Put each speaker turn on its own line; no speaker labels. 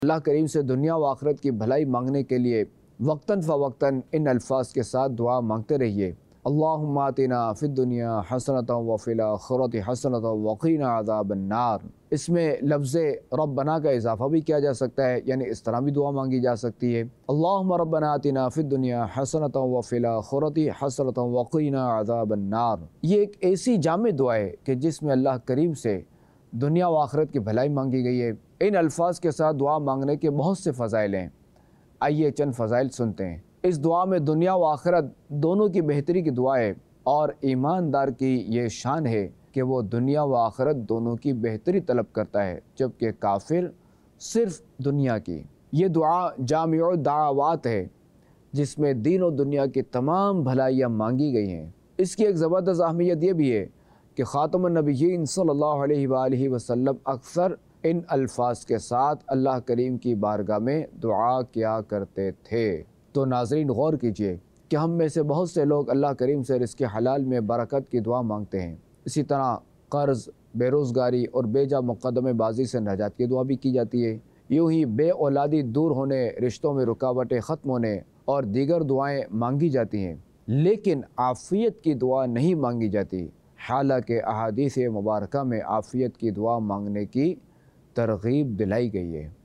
اللہ کریم سے دنیا و آخرت کی بھلائی مانگنے کے لیے وقتاً فوقتاً ان الفاظ کے ساتھ دعا مانگتے رہیے۔ اللہم آتنا فی الدنیا حسنۃ وفی الآخرۃ حسنۃ وقینا عذاب النار۔ اس میں لفظ ربنا کا اضافہ بھی کیا جا سکتا ہے، یعنی اس طرح بھی دعا مانگی جا سکتی ہے، اللہم ربنا آتنا فی الدنیا حسنۃ وفی الآخرۃ حسنۃ وقینا عذاب النار۔ یہ ایک ایسی جامع دعا ہے کہ جس میں اللہ کریم سے دنیا و آخرت کی بھلائی مانگی گئی ہے۔ ان الفاظ کے ساتھ دعا مانگنے کے بہت سے فضائل ہیں، آئیے چند فضائل سنتے ہیں۔ اس دعا میں دنیا و آخرت دونوں کی بہتری کی دعا ہے، اور ایماندار کی یہ شان ہے کہ وہ دنیا و آخرت دونوں کی بہتری طلب کرتا ہے، جبکہ کافر صرف دنیا کی۔ یہ دعا جامع الدعوات ہے جس میں دین و دنیا کی تمام بھلائیاں مانگی گئی ہیں۔ اس کی ایک زبردست اہمیت یہ بھی ہے کہ خاتم النبیین صلی اللہ علیہ وآلہ وسلم اکثر ان الفاظ کے ساتھ اللہ کریم کی بارگاہ میں دعا کیا کرتے تھے۔ تو ناظرین غور کیجئے کہ ہم میں سے بہت سے لوگ اللہ کریم سے رزق حلال میں برکت کی دعا مانگتے ہیں۔ اسی طرح قرض، بے روزگاری اور بے جا مقدمے بازی سے نجات کی دعا بھی کی جاتی ہے۔ یوں ہی بے اولادی دور ہونے، رشتوں میں رکاوٹیں ختم ہونے اور دیگر دعائیں مانگی جاتی ہیں، لیکن عافیت کی دعا نہیں مانگی جاتی، حالانکہ احادیث مبارکہ میں عافیت کی دعا مانگنے کی ترغیب دلائی گئی ہے۔